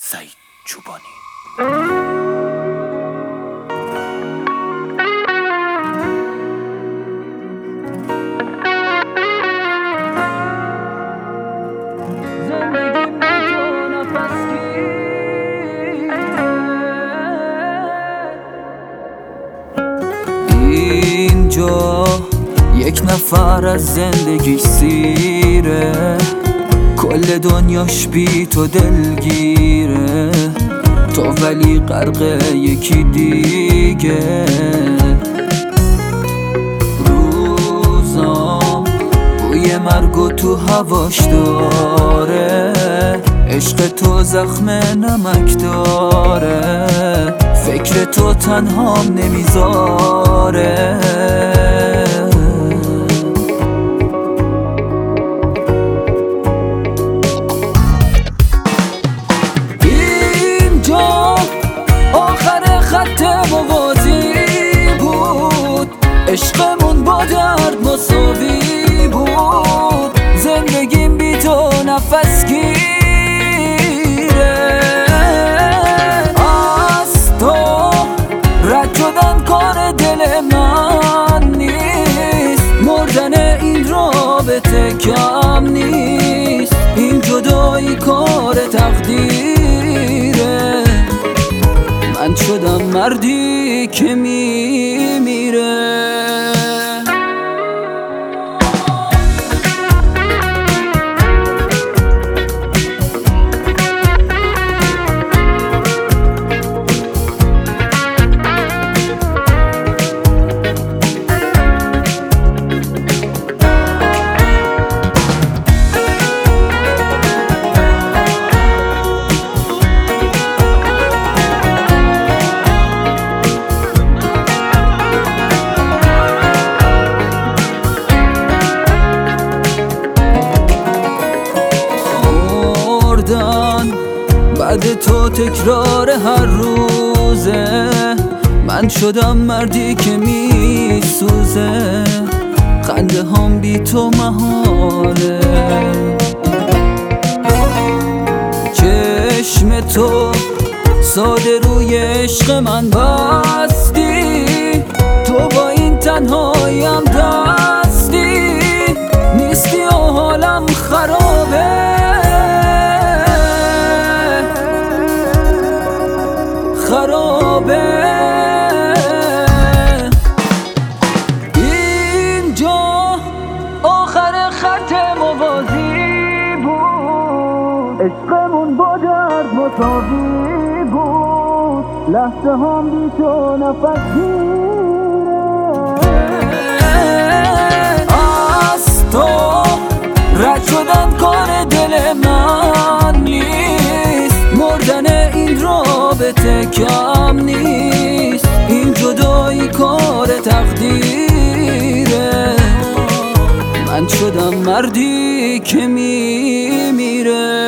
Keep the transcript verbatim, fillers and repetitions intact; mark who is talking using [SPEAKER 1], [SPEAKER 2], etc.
[SPEAKER 1] سعید چوبانی.
[SPEAKER 2] اینجا یک نفر از زندگیش سیره، کل دنیاش بی تو دلگیره، تو ولی غرق یکی دیگه. روزام بوی مرگو تو هواش داره، عشق تو زخم نمک داره، فکر تو تنهام نمیذاره. اینجا آخر خط موازی بود، عشقمون با درد مساوی بود، زندگیم بی تو نفس گیره. از تو رد شدن کار دل من نیست، مردن این رابطه کم نیست، این جدایی کار تقدیره، من شدم مردی که میمیره. بعد تو تکرار هر روزه، من شدم مردی که میسوزه، خنده هم بی تو محاله. چشم تو ساده روی عشق من بستی، تو با این تنهاییم دستی، نیستی و حالم خرابه خرابه. اینجا آخر خط موازی بود، عشقمون با درد مساوی بود، لحظه هم بی تو نفس گیره. از تو رد شدن کار دل من نیست، مردن این رابطه کم نیست، این جدایی کار تقدیره، من شدم مردی که میمیره.